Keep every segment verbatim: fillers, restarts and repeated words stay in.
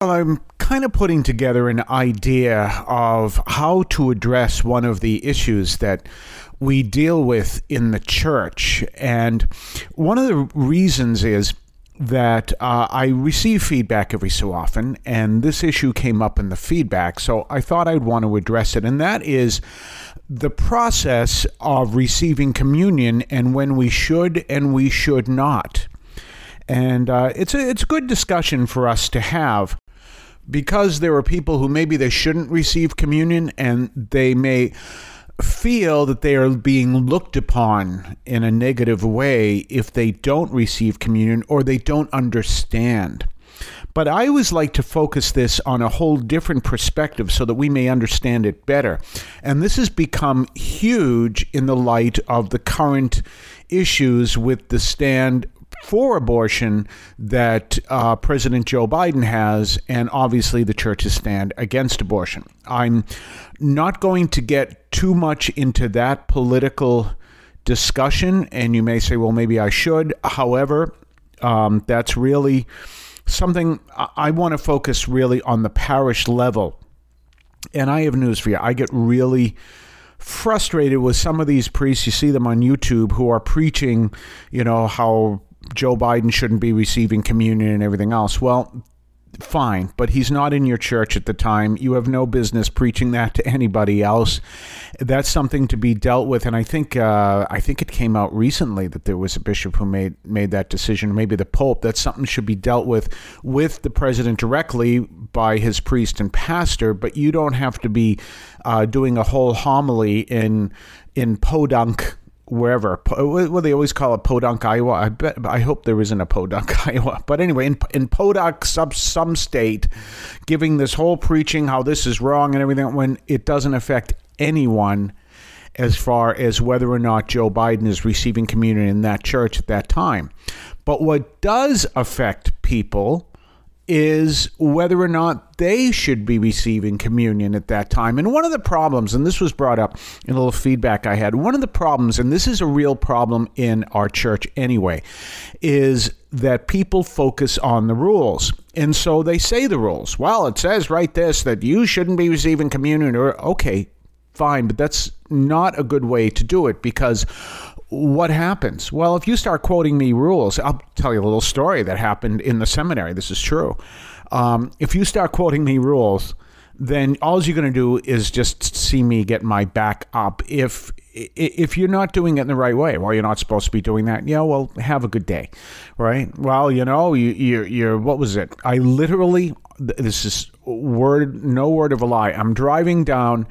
I'm kind of putting together an idea of how to address one of the issues that we deal with in the church. And one of the reasons is that uh, I receive feedback every so often, and this issue came up in the feedback, so I thought I'd want to address it, and that is the process of receiving communion and when we should and we should not. And uh, it's a, it's a good discussion for us to have, because there are people who maybe they shouldn't receive communion, and they may feel that they are being looked upon in a negative way if they don't receive communion or they don't understand. But I always like to focus this on a whole different perspective so that we may understand it better. And this has become huge in the light of the current issues with the stand for abortion that uh, President Joe Biden has, and obviously the church's stand against abortion. I'm not going to get too much into that political discussion, and you may say, well, maybe I should. However, um, that's really something I, I want to focus really on the parish level. And I have news for you. I get really frustrated with some of these priests. You see them on YouTube who are preaching, you know, how Joe Biden shouldn't be receiving communion and everything else. Well, fine, but he's not in your church at the time. You have no business preaching that to anybody else. That's something to be dealt with. And I think uh, I think it came out recently that there was a bishop who made made that decision, maybe the Pope. That's something should be dealt with with the president directly by his priest and pastor. But you don't have to be uh, doing a whole homily in in podunk, wherever. Well, they always call it Podunk, Iowa. I bet. I hope there isn't a Podunk, Iowa. But anyway, in, in Podunk, some, some state, giving this whole preaching how this is wrong and everything, when it doesn't affect anyone as far as whether or not Joe Biden is receiving communion in that church at that time. But what does affect people is whether or not they should be receiving communion at that time. And one of the problems, and this was brought up in a little feedback I had, one of the problems, and this is a real problem in our church anyway, is that people focus on the rules. And so they say the rules. Well, it says right this, that you shouldn't be receiving communion. Or okay, fine, but that's not a good way to do it, because what happens? Well, if you start quoting me rules, I'll tell you a little story that happened in the seminary. This is true. Um, if you start quoting me rules, then all you're going to do is just see me get my back up. If if you're not doing it in the right way, well, you're not supposed to be doing that. Yeah, well, have a good day, right? Well, you know, you, you're, you're, what was it? I literally, this is word, no word of a lie. I'm driving down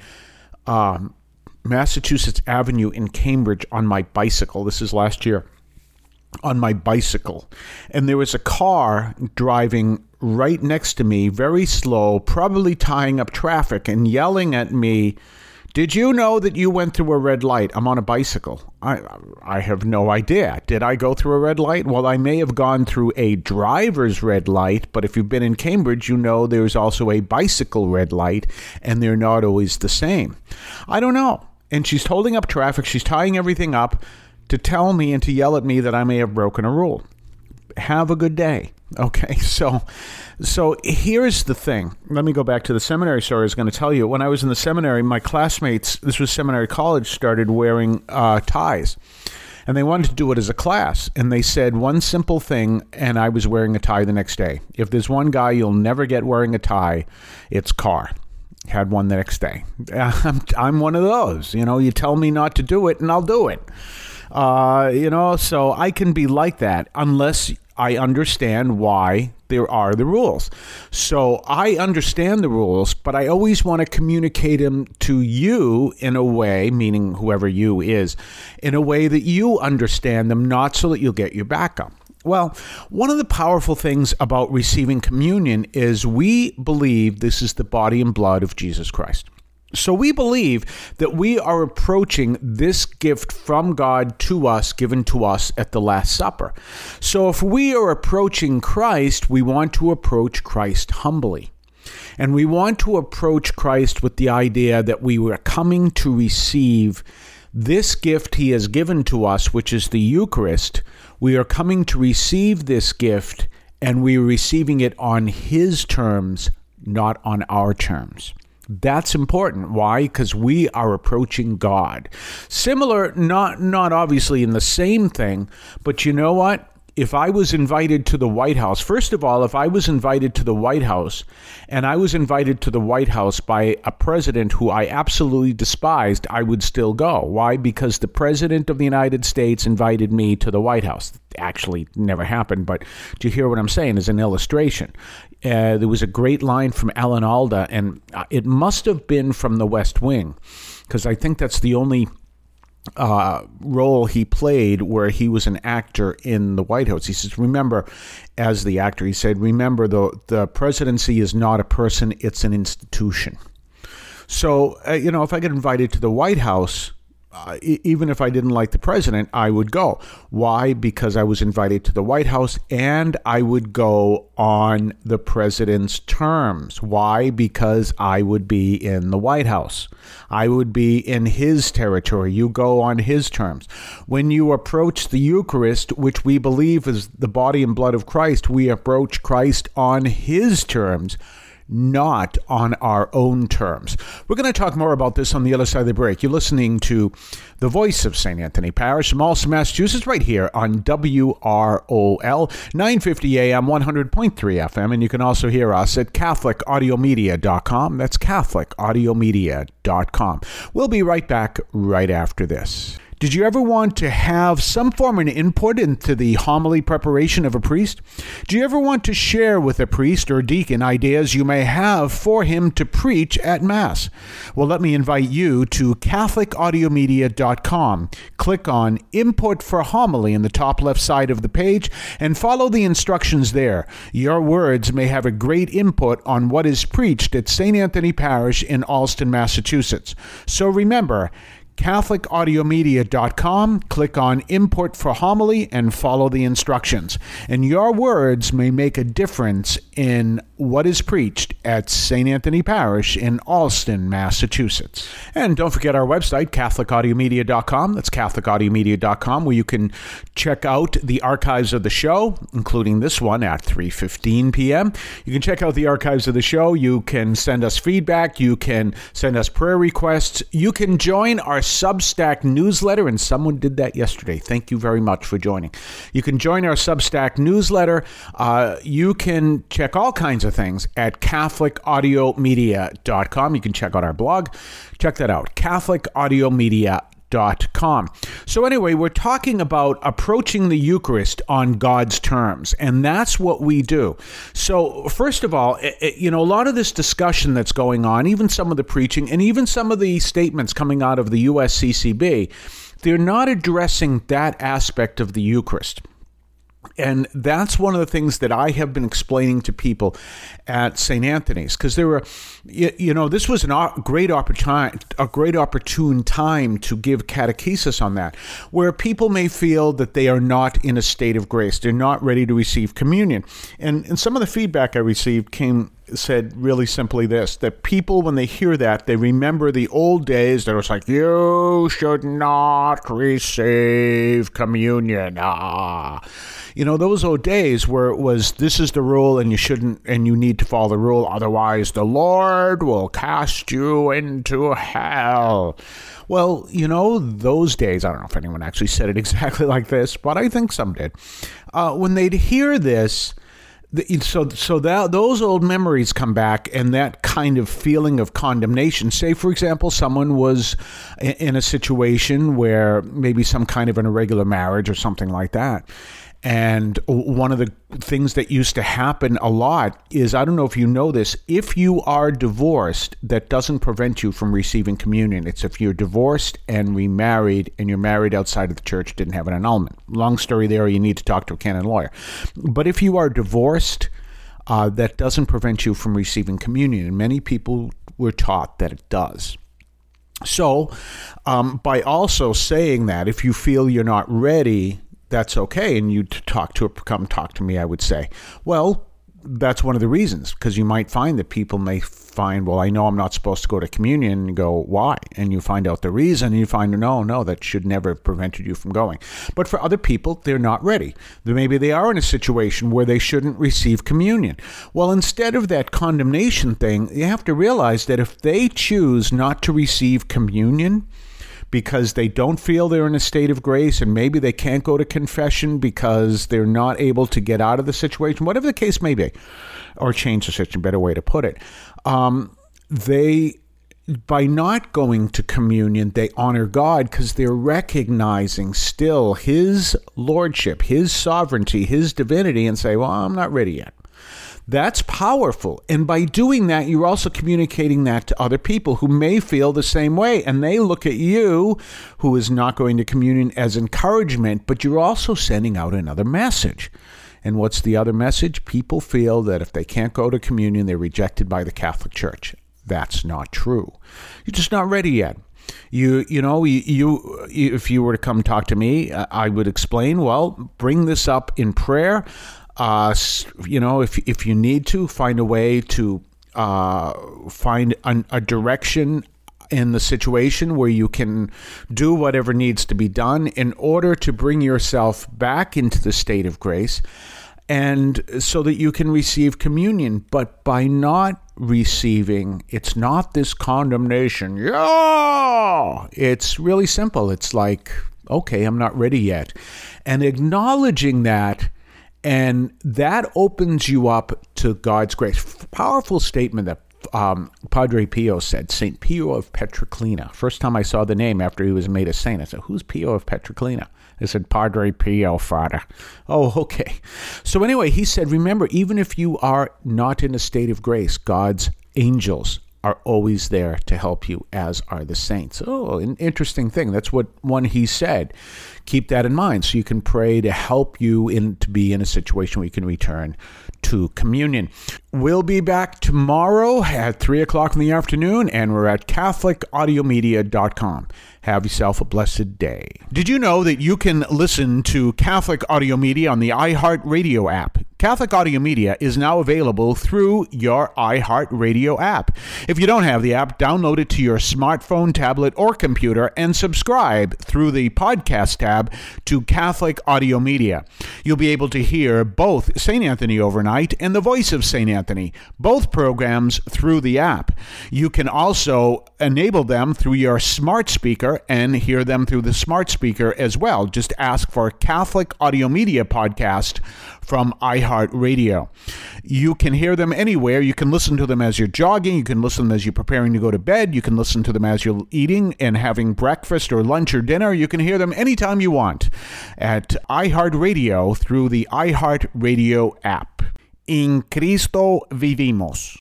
um Massachusetts Avenue in Cambridge on my bicycle. This is last year. On my bicycle. And there was a car driving right next to me, very slow, probably tying up traffic and yelling at me, "Did you know that you went through a red light?" I'm on a bicycle. I I have no idea. Did I go through a red light? Well, I may have gone through a driver's red light, but if you've been in Cambridge, you know there's also a bicycle red light, and they're not always the same. I don't know. And she's holding up traffic. She's tying everything up to tell me and to yell at me that I may have broken a rule. Have a good day. Okay, so so here's the thing. Let me go back to the seminary story I was going to tell you. When I was in the seminary, my classmates, this was seminary college, started wearing uh, ties. And they wanted to do it as a class. And they said one simple thing, and I was wearing a tie the next day. If there's one guy you'll never get wearing a tie, it's Carr. Had one the next day. I'm, I'm one of those. You know, you tell me not to do it, and I'll do it. Uh, you know, so I can be like that unless I understand why there are the rules. So I understand the rules, but I always want to communicate them to you in a way, meaning whoever you is, in a way that you understand them, not so that you'll get your back up. Well, one of the powerful things about receiving communion is we believe this is the body and blood of Jesus Christ. So we believe that we are approaching this gift from God to us, given to us at the Last Supper. So if we are approaching Christ, we want to approach Christ humbly. And we want to approach Christ with the idea that we were coming to receive this gift he has given to us, which is the Eucharist. We are coming to receive this gift and we're receiving it on his terms, not on our terms. That's important. Why? Because we are approaching God. Similar, not not obviously in the same thing, but you know what? If I was invited to the White House, first of all, if I was invited to the White House and I was invited to the White House by a president who I absolutely despised, I would still go. Why? Because the president of the United States invited me to the White House. Actually, never happened, but do you hear what I'm saying as an illustration? Uh, there was a great line from Alan Alda, and it must have been from The West Wing, because I think that's the only uh, role he played where he was an actor in the White House. He says, remember, as the actor, he said, remember, the, the presidency is not a person, it's an institution. So, uh, you know, if I get invited to the White House, Uh, even if I didn't like the president, I would go. Why? Because I was invited to the White House, and I would go on the president's terms. Why? Because I would be in the White House. I would be in his territory. You go on his terms. When you approach the Eucharist, which we believe is the body and blood of Christ, we approach Christ on his terms, not on our own terms. We're going to talk more about this on the other side of the break. You're listening to the voice of Saint Anthony Parish from Allston, Massachusetts, right here on W R O L, nine fifty A M, one hundred point three F M. And you can also hear us at Catholic Audio Media dot com. That's Catholic Audio Media dot com. We'll be right back right after this. Did you ever want to have some form of input into the homily preparation of a priest? Do you ever want to share with a priest or deacon ideas you may have for him to preach at Mass? Well, let me invite you to Catholic Audio Media dot com. Click on Input for Homily in the top left side of the page and follow the instructions there. Your words may have a great input on what is preached at Saint Anthony Parish in Allston, Massachusetts. So remember, Catholic Audio Media dot com, click on Input for Homily and follow the instructions. And your words may make a difference in what is preached at Saint Anthony Parish in Allston, Massachusetts. And don't forget our website, Catholic Audio Media dot com. That's Catholic Audio Media dot com, where you can check out the archives of the show, including this one at three fifteen p.m. You can check out the archives of the show. You can send us feedback. You can send us prayer requests. You can join our Substack newsletter, and someone did that yesterday. Thank you very much for joining. You can join our Substack newsletter. Uh, you can check all kinds of things at Catholic Audio Media dot com. You can check out our blog. Check that out, Catholic Audio Media dot com. So anyway, we're talking about approaching the Eucharist on God's terms, and that's what we do. So first of all, it, it, you know, a lot of this discussion that's going on, even some of the preaching and even some of the statements coming out of the U S C C B, they're not addressing that aspect of the Eucharist. And that's one of the things that I have been explaining to people at Saint Anthony's, because there were, you, you know, this was a great opportune, a great opportune time to give catechesis on that, where people may feel that they are not in a state of grace, they're not ready to receive communion, and and some of the feedback I received came. Said really simply this, that people, when they hear that, they remember the old days that it was like, you should not receive communion. Ah, you know, those old days where it was, this is the rule and you shouldn't, and you need to follow the rule, otherwise the Lord will cast you into hell. Well, you know, those days, I don't know if anyone actually said it exactly like this, but I think some did. Uh, when they'd hear this, So so that those old memories come back, and that kind of feeling of condemnation. Say, for example, someone was in a situation where maybe some kind of an irregular marriage or something like that. And one of the things that used to happen a lot is, I don't know if you know this, if you are divorced, that doesn't prevent you from receiving communion. It's if you're divorced and remarried and you're married outside of the church, didn't have an annulment. Long story there, you need to talk to a canon lawyer. But if you are divorced, uh, that doesn't prevent you from receiving communion. And many people were taught that it does. So um, by also saying that, if you feel you're not ready, that's okay, and you talk to come talk to me, I would say, well, that's one of the reasons, because you might find that people may find, well, I know I'm not supposed to go to communion, and you go, why? And you find out the reason, and you find, no, no, that should never have prevented you from going. But for other people, they're not ready. Maybe they are in a situation where they shouldn't receive communion. Well, instead of that condemnation thing, you have to realize that if they choose not to receive communion because they don't feel they're in a state of grace, and maybe they can't go to confession because they're not able to get out of the situation, whatever the case may be, or change the situation, better way to put it, um, they, by not going to communion, they honor God because they're recognizing still his lordship, his sovereignty, his divinity, and say, well, I'm not ready yet. That's powerful. And by doing that, you're also communicating that to other people who may feel the same way. And they look at you, who is not going to communion, as encouragement, but you're also sending out another message. And what's the other message? People feel that if they can't go to communion, they're rejected by the Catholic Church. That's not true. You're just not ready yet. You you know, you, you if you were to come talk to me, I would explain, well, bring this up in prayer. Uh, you know, if if you need to, find a way to uh, find an, a direction in the situation where you can do whatever needs to be done in order to bring yourself back into the state of grace, and so that you can receive communion. But by not receiving, it's not this condemnation. Yeah, it's really simple. It's like, okay, I'm not ready yet, and acknowledging that. And that opens you up to God's grace. Powerful statement that um, Padre Pio said, Saint Pio of Pietrelcina. First time I saw the name after he was made a saint, I said, who's Pio of Pietrelcina? They said, Padre Pio, Father. Oh, okay. So anyway, he said, remember, even if you are not in a state of grace, God's angels are always there to help you, as are the saints. Oh, an interesting thing. That's what one he said. Keep that in mind so you can pray to help you in to be in a situation where you can return to communion. We'll be back tomorrow at three o'clock in the afternoon, and we're at Catholic Audio Media dot com. Have yourself a blessed day. Did you know that you can listen to Catholic Audio Media on the iHeartRadio app? Catholic Audio Media is now available through your iHeartRadio app. If you don't have the app, download it to your smartphone, tablet, or computer and subscribe through the podcast tab to Catholic Audio Media. You'll be able to hear both Saint Anthony Overnight and The Voice of Saint Anthony, both programs through the app. You can also enable them through your smart speaker and hear them through the smart speaker as well. Just ask for Catholic Audio Media Podcast from iHeartRadio. You can hear them anywhere. You can listen to them as you're jogging. You can listen to them as you're preparing to go to bed. You can listen to them as you're eating and having breakfast or lunch or dinner. You can hear them anytime you want at iHeartRadio through the iHeartRadio app. In Cristo vivimos.